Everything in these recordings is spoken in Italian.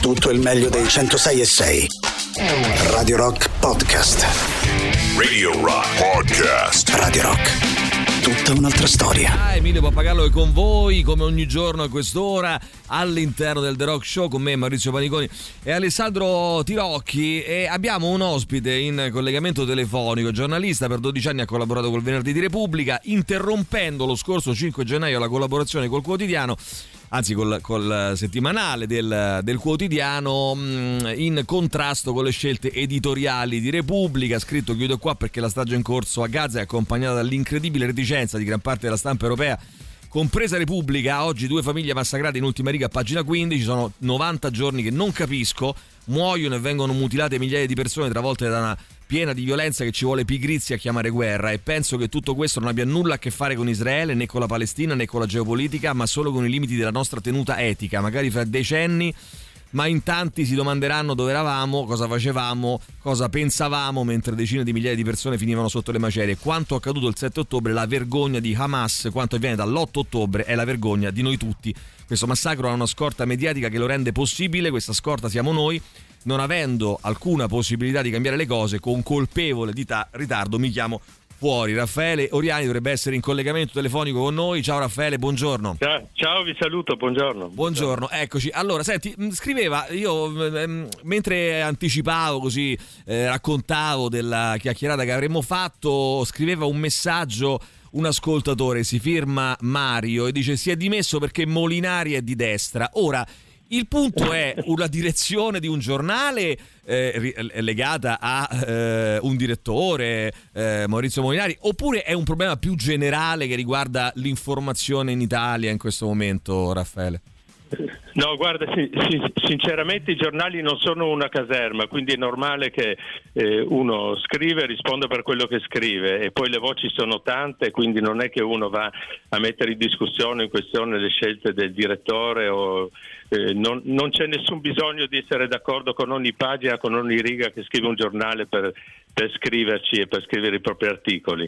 Tutto il meglio dei 106.6. Radio Rock Podcast. Radio Rock Podcast. Radio Rock. Tutta un'altra storia. Emilio Pappagallo è con voi come ogni giorno a quest'ora all'interno del The Rock Show con me, Maurizio Paniconi e Alessandro Tirocchi, e abbiamo un ospite in collegamento telefonico, giornalista, per 12 anni ha collaborato col Venerdì di Repubblica, interrompendo lo scorso 5 gennaio la collaborazione col quotidiano, anzi col settimanale del quotidiano, in contrasto con le scelte editoriali di Repubblica. Ha scritto: chiudo qua perché la strage in corso a Gaza è accompagnata dall'incredibile reticenza di gran parte della stampa europea, compresa Repubblica. Oggi 2 famiglie massacrate in ultima riga a pagina 15, sono 90 giorni che non capisco, muoiono e vengono mutilate migliaia di persone travolte da una piena di violenza che ci vuole pigrizia a chiamare guerra, e penso che tutto questo non abbia nulla a che fare con Israele, né con la Palestina, né con la geopolitica, ma solo con i limiti della nostra tenuta etica. Magari fra decenni, ma in tanti si domanderanno dove eravamo, cosa facevamo, cosa pensavamo mentre decine di migliaia di persone finivano sotto le macerie. Quanto accaduto il 7 ottobre è la vergogna di Hamas, quanto avviene dall'8 ottobre è la vergogna di noi tutti. Questo massacro ha una scorta mediatica che lo rende possibile, questa scorta siamo noi. Non avendo alcuna possibilità di cambiare le cose, con colpevole di ritardo mi chiamo fuori. Raffaele Oriani dovrebbe essere in collegamento telefonico con noi. Ciao Raffaele, buongiorno. Ciao, vi saluto, buongiorno. Buongiorno, eccoci. Allora, senti, scriveva, io mentre anticipavo così, raccontavo della chiacchierata che avremmo fatto, scriveva un messaggio un ascoltatore, si firma Mario, e dice: si è dimesso perché Molinari è di destra. Ora, il punto è una direzione di un giornale legata a un direttore, Maurizio Molinari, oppure è un problema più generale che riguarda l'informazione in Italia in questo momento, Raffaele? No, guarda, sinceramente i giornali non sono una caserma, quindi è normale che uno scrive e risponde per quello che scrive, e poi le voci sono tante, quindi non è che uno va a mettere in discussione, in questione, le scelte del direttore o non c'è nessun bisogno di essere d'accordo con ogni pagina, con ogni riga che scrive un giornale per scriverci e per scrivere i propri articoli.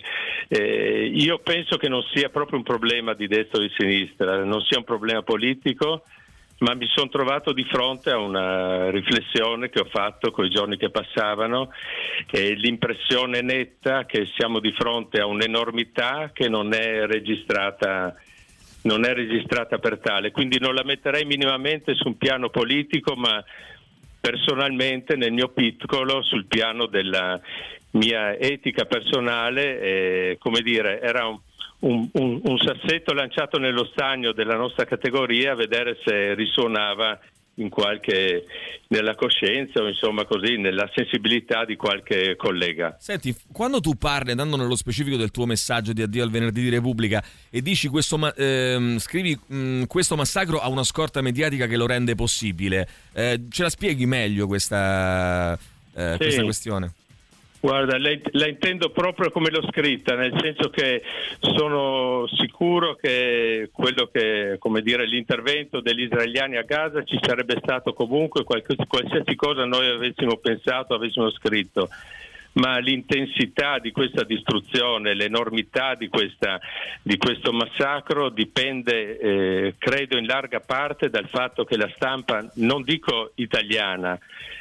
Io penso che non sia proprio un problema di destra o di sinistra, non sia un problema politico, ma mi sono trovato di fronte a una riflessione che ho fatto con i giorni che passavano, e l'impressione netta che siamo di fronte a un'enormità che non è registrata per tale, quindi non la metterei minimamente su un piano politico, ma personalmente, nel mio piccolo, sul piano della mia etica personale, come dire, era un sassetto lanciato nello stagno della nostra categoria, a vedere se risuonava nella coscienza o insomma così nella sensibilità di qualche collega. Senti, quando tu parli, andando nello specifico del tuo messaggio di addio al Venerdì di Repubblica, e dici scrivi questo massacro ha una scorta mediatica che lo rende possibile, ce la spieghi meglio questa questione? Guarda, la intendo proprio come l'ho scritta, nel senso che sono sicuro che l'intervento degli israeliani a Gaza ci sarebbe stato comunque, qualsiasi cosa noi avessimo pensato, avessimo scritto, ma l'intensità di questa distruzione, l'enormità di questo massacro dipende, credo in larga parte, dal fatto che la stampa, non dico italiana,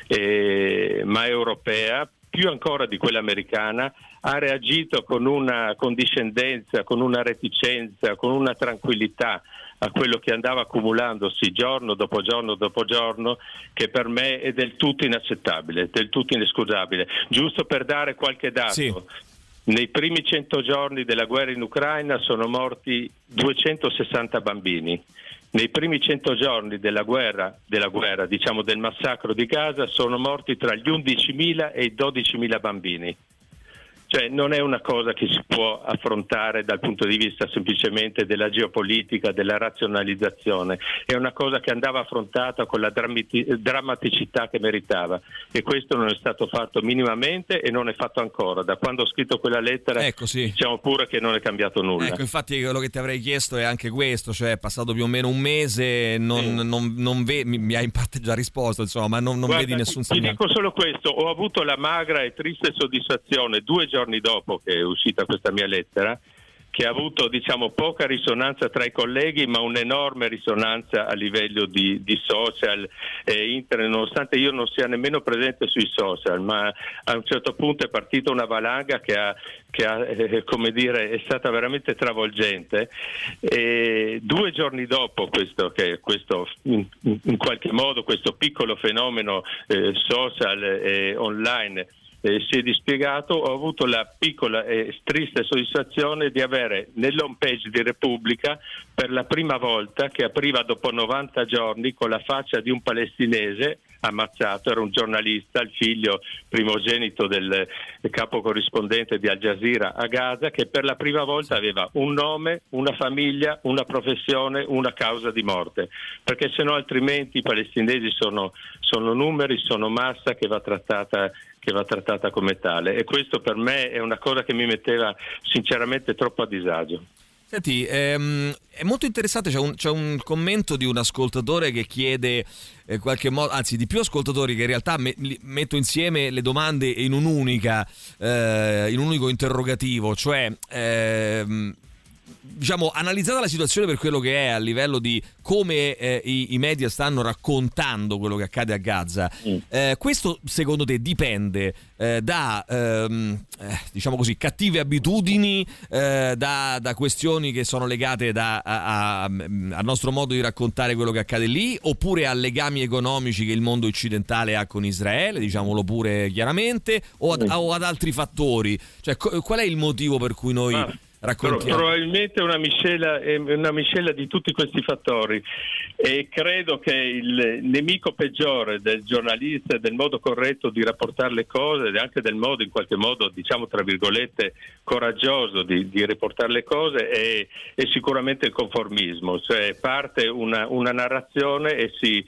ma europea, più ancora di quella americana, ha reagito con una condiscendenza, con una reticenza, con una tranquillità a quello che andava accumulandosi giorno dopo giorno dopo giorno, che per me è del tutto inaccettabile, del tutto inescusabile. Giusto per dare qualche dato, sì. Nei primi 100 giorni della guerra in Ucraina sono morti 260 bambini. Nei primi 100 giorni della guerra, diciamo del massacro di Gaza, sono morti tra gli 11.000 e i 12.000 bambini. Cioè non è una cosa che si può affrontare dal punto di vista semplicemente della geopolitica, della razionalizzazione, è una cosa che andava affrontata con la drammaticità che meritava, e questo non è stato fatto minimamente e non è fatto ancora. Da quando ho scritto quella lettera, diciamo pure che non è cambiato nulla. Ecco, infatti quello che ti avrei chiesto è anche questo, cioè è passato più o meno un mese, mi hai in parte già risposto, insomma, ma non Guarda, vedi nessun segnale. Ti dico solo questo: ho avuto la magra e triste soddisfazione 2 giorni dopo che è uscita questa mia lettera, ha avuto diciamo poca risonanza tra i colleghi, ma un'enorme risonanza a livello di social e internet, nonostante io non sia nemmeno presente sui social, ma a un certo punto è partita una valanga che ha come dire, è stata veramente travolgente. E 2 giorni dopo questo in qualche modo questo piccolo fenomeno social e online si è dispiegato, ho avuto la piccola e triste soddisfazione di avere nell'home page di Repubblica per la prima volta, che apriva dopo 90 giorni, con la faccia di un palestinese ammazzato, era un giornalista, il figlio primogenito del capo corrispondente di Al Jazeera a Gaza, che per la prima volta aveva un nome, una famiglia, una professione, una causa di morte, perché sennò altrimenti i palestinesi sono numeri, sono massa che va trattata come tale, e questo per me è una cosa che mi metteva sinceramente troppo a disagio. Senti, è molto interessante, c'è un commento di un ascoltatore che chiede qualche modo, anzi di più ascoltatori, che in realtà metto insieme le domande in un unico interrogativo, cioè diciamo, analizzata la situazione per quello che è a livello di come i media stanno raccontando quello che accade a Gaza, questo secondo te dipende da diciamo così cattive abitudini, da questioni che sono legate al nostro modo di raccontare quello che accade lì, oppure a legami economici che il mondo occidentale ha con Israele, diciamolo pure chiaramente, o ad altri fattori? Cioè, qual è il motivo per cui noi raccontiamo? Probabilmente una miscela di tutti questi fattori, e credo che il nemico peggiore del giornalista, del modo corretto di rapportare le cose e anche del modo, in qualche modo, diciamo tra virgolette, coraggioso di riportare le cose è sicuramente il conformismo, cioè parte una narrazione e si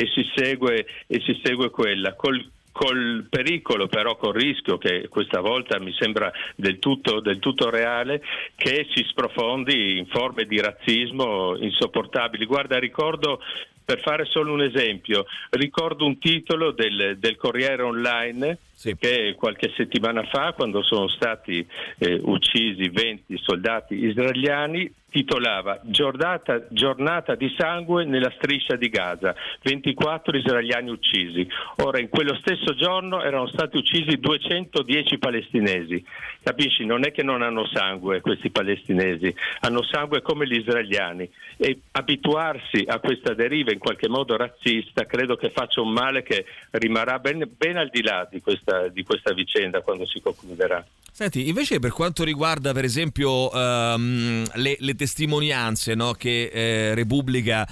segue quella, col pericolo, però col rischio, che questa volta mi sembra del tutto reale, che si sprofondi in forme di razzismo insopportabili. Guarda, ricordo, per fare solo un esempio, ricordo un titolo del Corriere Online, sì, che qualche settimana fa, quando sono stati uccisi 20 soldati israeliani, titolava giornata di sangue nella striscia di Gaza, 24 israeliani uccisi. Ora, in quello stesso giorno erano stati uccisi 210 palestinesi. Capisci? Non è che non hanno sangue questi palestinesi, hanno sangue come gli israeliani, e abituarsi a questa deriva in qualche modo razzista credo che faccia un male che rimarrà ben al di là di questa vicenda quando si concluderà. Senti, invece per quanto riguarda per esempio le testimonianze, no, che Repubblica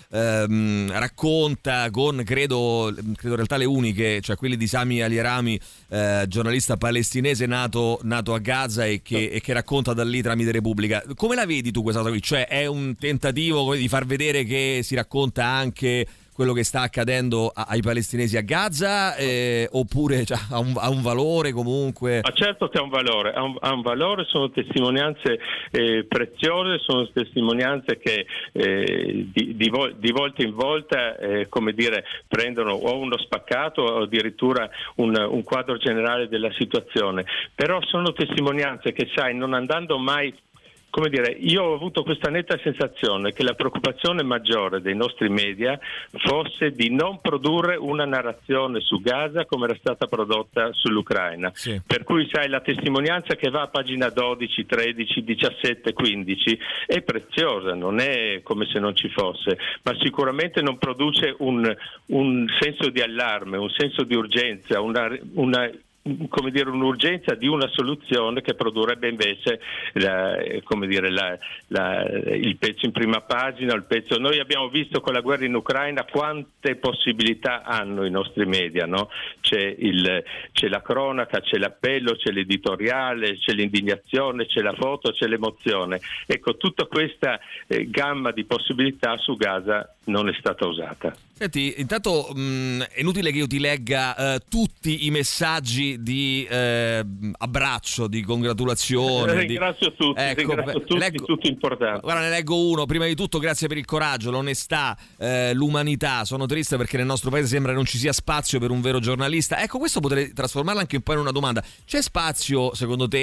racconta con, credo in realtà le uniche, cioè quelle di Sami Al-Yarami, giornalista palestinese nato a Gaza e che racconta da lì tramite Repubblica, come la vedi tu questa cosa qui? Cioè è un tentativo di far vedere che si racconta anche quello che sta accadendo ai palestinesi a Gaza, oppure cioè, ha un valore comunque? Ma certo che ha un valore, sono testimonianze preziose, sono testimonianze che di volta in volta come dire, prendono o uno spaccato o addirittura un quadro generale della situazione, però sono testimonianze che, sai, non andando mai, come dire, io ho avuto questa netta sensazione che la preoccupazione maggiore dei nostri media fosse di non produrre una narrazione su Gaza come era stata prodotta sull'Ucraina. Sì. Per cui, sai, la testimonianza che va a pagina 12, 13, 17, 15 è preziosa, non è come se non ci fosse, ma sicuramente non produce un senso di allarme, un senso di urgenza, come dire, un'urgenza di una soluzione che produrrebbe invece il pezzo in prima pagina, il pezzo. Noi abbiamo visto con la guerra in Ucraina quante possibilità hanno i nostri media, no? C'è la cronaca, c'è l'appello, c'è l'editoriale, c'è l'indignazione, c'è la foto, c'è l'emozione. Ecco, tutta questa gamma di possibilità su Gaza non è stata usata. Senti, intanto è inutile che io ti legga tutti i messaggi di abbraccio, di congratulazione. Ringrazio tutti, tutti importanti. Guarda, ne leggo uno. Prima di tutto, grazie per il coraggio, l'onestà, l'umanità. Sono triste perché nel nostro paese sembra non ci sia spazio per un vero giornalista. Ecco, questo potrei trasformarlo anche un po' in una domanda. C'è spazio, secondo te,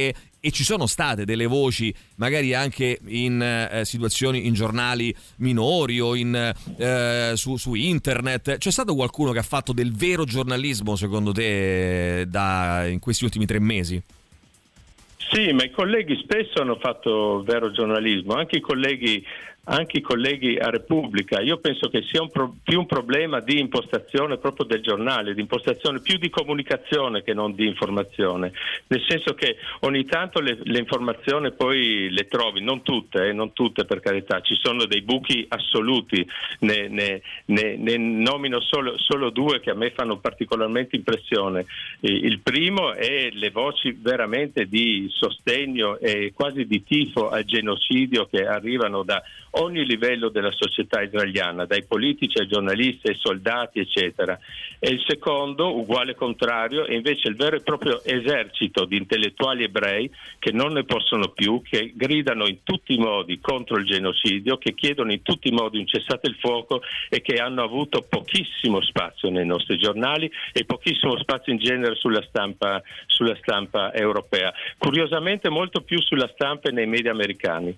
e ci sono state delle voci magari anche in situazioni, in giornali minori o su internet. C'è stato qualcuno che ha fatto del vero giornalismo secondo te in questi ultimi 3 mesi? Sì, ma i colleghi spesso hanno fatto vero giornalismo, anche i colleghi a Repubblica. Io penso che sia più un problema di impostazione proprio del giornale, di impostazione più di comunicazione che non di informazione, nel senso che ogni tanto le informazioni poi le trovi, non tutte per carità, ci sono dei buchi assoluti, ne nomino solo 2 che a me fanno particolarmente impressione. Il primo è le voci veramente di sostegno e quasi di tifo al genocidio che arrivano da ogni livello della società israeliana, dai politici ai giornalisti ai soldati eccetera. E il secondo, uguale contrario, è invece il vero e proprio esercito di intellettuali ebrei che non ne possono più, che gridano in tutti i modi contro il genocidio, che chiedono in tutti i modi un cessate il fuoco e che hanno avuto pochissimo spazio nei nostri giornali e pochissimo spazio in genere sulla stampa europea, curiosamente molto più sulla stampa e nei media americani.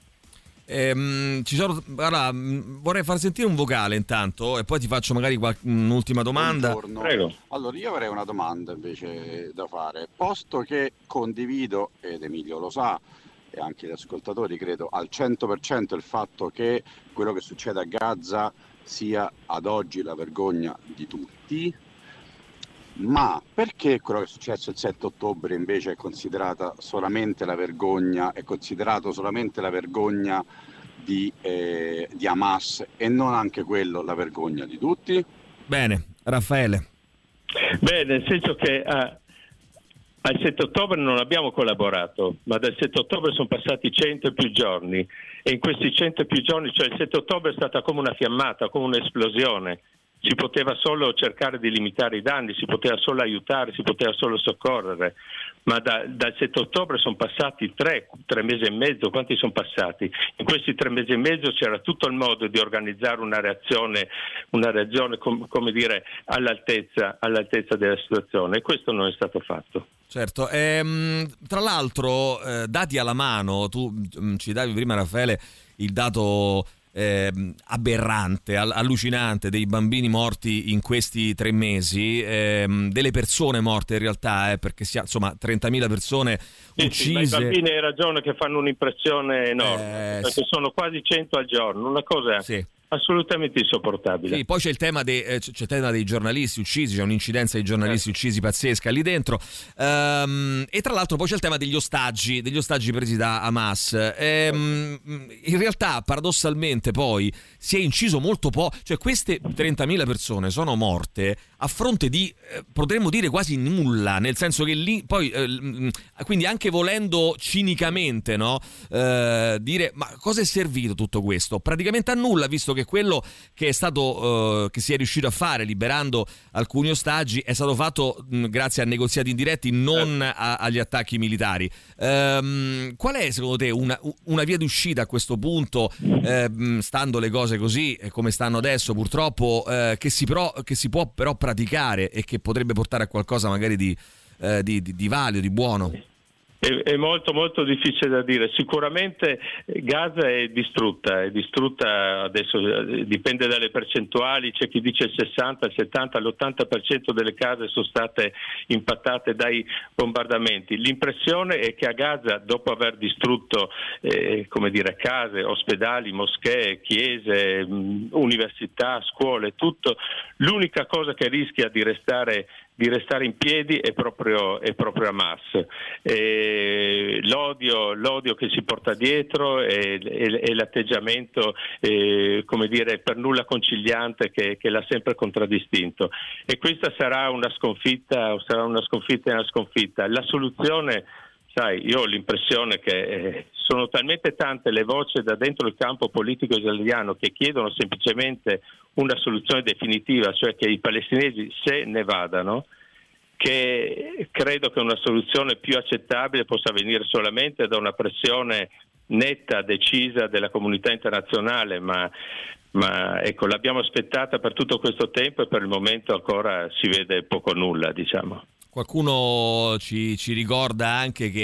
Vorrei far sentire un vocale intanto e poi ti faccio magari un'ultima domanda. Buongiorno. Prego. Allora io avrei una domanda invece da fare, posto che condivido, ed Emilio lo sa e anche gli ascoltatori credo, al 100% il fatto che quello che succede a Gaza sia ad oggi la vergogna di tutti, ma perché quello che è successo il 7 ottobre invece è considerato solamente la vergogna di Hamas e non anche quello la vergogna di tutti? Bene, Raffaele. Beh, nel senso che al 7 ottobre non abbiamo collaborato, ma dal 7 ottobre sono passati 100 e più giorni e in questi 100 e più giorni, cioè il 7 ottobre è stata come una fiammata, come un'esplosione. Si poteva solo cercare di limitare i danni, si poteva solo aiutare, si poteva solo soccorrere, ma dal 7 ottobre sono passati 3 mesi e mezzo. Quanti sono passati? In questi 3 mesi e mezzo c'era tutto il modo di organizzare una reazione come dire, all'altezza della situazione, e questo non è stato fatto. Certo, tra l'altro dati alla mano, tu ci davi prima, Raffaele, il dato aberrante, allucinante dei bambini morti in questi 3 mesi, delle persone morte in realtà, perché insomma 30.000 persone uccise. Sì, i bambini, hai ragione, che fanno un'impressione enorme, perché sono quasi 100 al giorno, una cosa assolutamente insopportabile. Sì, poi c'è il tema c'è il tema dei giornalisti uccisi, c'è un'incidenza di giornalisti uccisi pazzesca lì dentro, e tra l'altro poi c'è il tema degli ostaggi presi da Hamas. In realtà paradossalmente poi si è inciso molto poco, cioè queste 30.000 persone sono morte a fronte di potremmo dire quasi nulla, nel senso che lì poi quindi anche volendo cinicamente, no, dire ma cosa è servito tutto questo? Praticamente a nulla, visto che quello che è stato che si è riuscito a fare liberando alcuni ostaggi è stato fatto grazie a negoziati indiretti, non agli attacchi militari. Qual è secondo te una via d'uscita a questo punto, stando le cose così come stanno adesso purtroppo, che si può però praticare e che potrebbe portare a qualcosa magari di valido, di buono? È molto molto difficile da dire. Sicuramente Gaza è distrutta adesso, dipende dalle percentuali, c'è chi dice il 60, il 70, l'80% delle case sono state impattate dai bombardamenti. L'impressione è che a Gaza, dopo aver distrutto case, ospedali, moschee, chiese, università, scuole, tutto, l'unica cosa che rischia di restare in piedi è proprio Hamas. L'odio che si porta dietro e l'atteggiamento per nulla conciliante che l'ha sempre contraddistinto, e questa sarà una sconfitta e una sconfitta. La soluzione, io ho l'impressione che sono talmente tante le voci da dentro il campo politico israeliano che chiedono semplicemente una soluzione definitiva, cioè che i palestinesi se ne vadano, che credo che una soluzione più accettabile possa venire solamente da una pressione netta, decisa della comunità internazionale, ma ecco, l'abbiamo aspettata per tutto questo tempo e per il momento ancora si vede poco o nulla, diciamo. Qualcuno ci ricorda anche che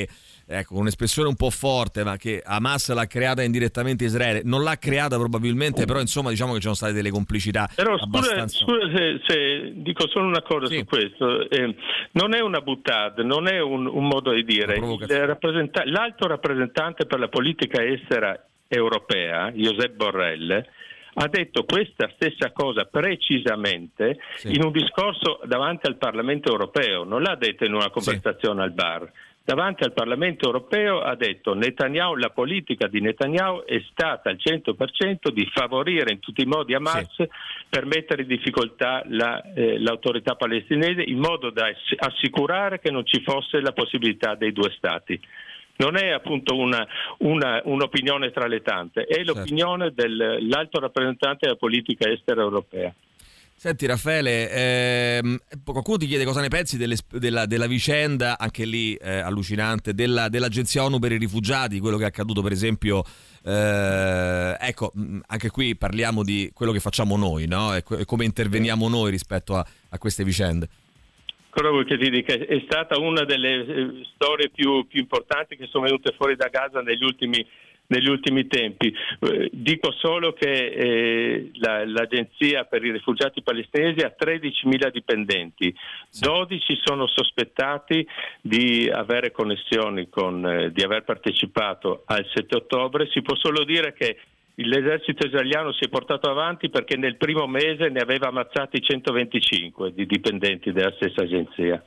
ecco, un'espressione un po' forte, ma che Hamas l'ha creata indirettamente Israele, non l'ha creata probabilmente, però insomma diciamo che ci sono state delle complicità. Però scusa se dico solo una cosa su questo, non è una boutade, non è un modo di dire. L'alto rappresentante per la politica estera europea, Josep Borrell, ha detto questa stessa cosa precisamente in un discorso davanti al Parlamento europeo, non l'ha detto in una conversazione al bar. Davanti al Parlamento europeo ha detto Netanyahu, la politica di Netanyahu è stata al 100% di favorire in tutti i modi Hamas per mettere in difficoltà l'autorità palestinese in modo da assicurare che non ci fosse la possibilità dei due stati. Non è appunto un'opinione tra le tante, è l'opinione dell'alto rappresentante della politica estera europea. Senti Raffaele, qualcuno ti chiede cosa ne pensi della vicenda, anche lì allucinante, dell'Agenzia ONU per i rifugiati, quello che è accaduto per esempio, ecco, anche qui parliamo di quello che facciamo noi, no? E come interveniamo noi rispetto a queste vicende. Quello che ti dico è stata una delle storie più importanti che sono venute fuori da Gaza negli ultimi tempi. Dico solo che l'Agenzia per i rifugiati palestinesi ha 13.000 dipendenti, 12 sono sospettati di avere connessioni di aver partecipato al 7 ottobre. Si può solo dire che l'esercito israeliano si è portato avanti perché nel primo mese ne aveva ammazzati 125 di dipendenti della stessa agenzia.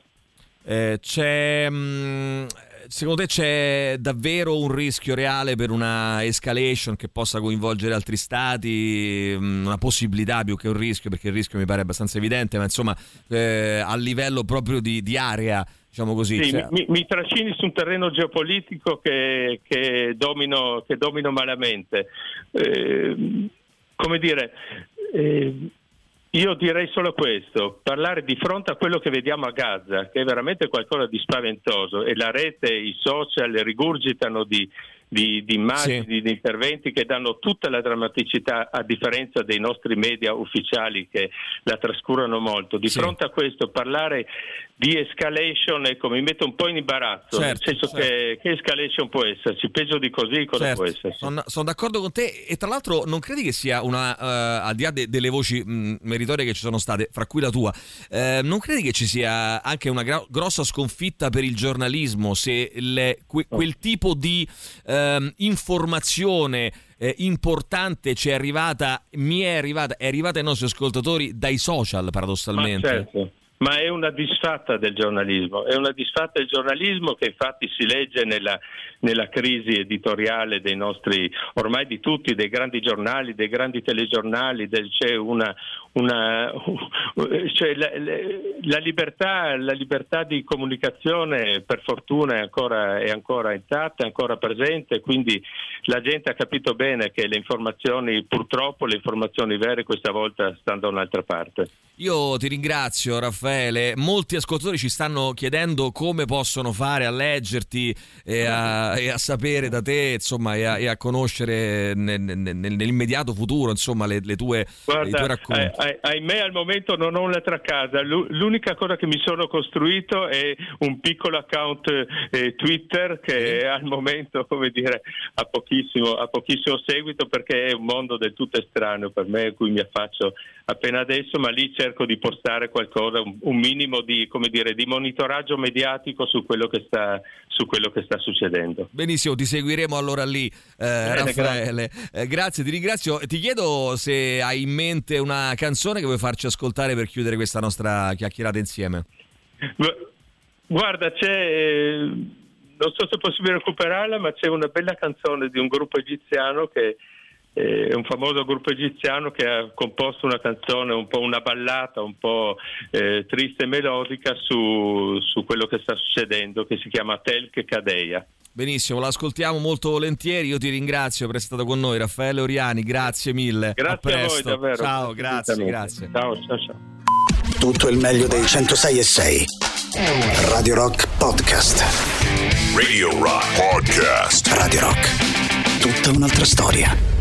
Secondo te c'è davvero un rischio reale per una escalation che possa coinvolgere altri stati? Una possibilità più che un rischio, perché il rischio mi pare abbastanza evidente, ma insomma a livello proprio di area, diciamo così. Sì, mi trascini su un terreno geopolitico che domino malamente. Come dire, io direi solo questo: parlare di fronte a quello che vediamo a Gaza, che è veramente qualcosa di spaventoso, e la rete, i social rigurgitano di immagini, di interventi che danno tutta la drammaticità, a differenza dei nostri media ufficiali che la trascurano molto. Di fronte a questo parlare di escalation, ecco, mi metto un po' in imbarazzo, nel senso che escalation può esserci, peggio di così cosa può esserci? Sono d'accordo con te, e tra l'altro non credi che sia al di là delle voci meritorie che ci sono state, fra cui la tua, non credi che ci sia anche una grossa sconfitta per il giornalismo se quel tipo di informazione importante è arrivata ai nostri ascoltatori dai social, paradossalmente? Ma certo. Ma è una disfatta del giornalismo, che infatti si legge nella crisi editoriale dei nostri, ormai di tutti, dei grandi giornali, dei grandi telegiornali, c'è la libertà di comunicazione, per fortuna è ancora intatta, è ancora presente, quindi la gente ha capito bene che purtroppo le informazioni vere questa volta stanno da un'altra parte. Io ti ringrazio Raffaele, molti ascoltatori ci stanno chiedendo come possono fare a leggerti e a sapere da te, insomma, e a conoscere nell'immediato futuro, insomma, i tuoi racconti. Ahimè al momento non ho un'altra casa, l'unica cosa che mi sono costruito è un piccolo account Twitter che al momento, come dire, ha pochissimo seguito, perché è un mondo del tutto estraneo per me, a cui mi affaccio appena adesso, ma lì cerco di postare qualcosa, un minimo di, come dire, di monitoraggio mediatico su quello che sta succedendo. Benissimo, ti seguiremo allora lì, Raffaele. Grazie, ti ringrazio. Ti chiedo se hai in mente una canzone che vuoi farci ascoltare per chiudere questa nostra chiacchierata insieme. Guarda, non so se è possibile recuperarla, ma c'è una bella canzone di un gruppo egiziano che è un famoso gruppo egiziano che ha composto una canzone, un po' una ballata, un po' triste e melodica su quello che sta succedendo, che si chiama Telk Kadeia. Benissimo, l'ascoltiamo molto volentieri. Io ti ringrazio per essere stato con noi, Raffaele Oriani, grazie mille. Grazie a voi, davvero. Ciao, grazie. Ciao. Tutto il meglio dei 106.6 Radio Rock Podcast. Radio Rock Podcast. Radio Rock, tutta un'altra storia.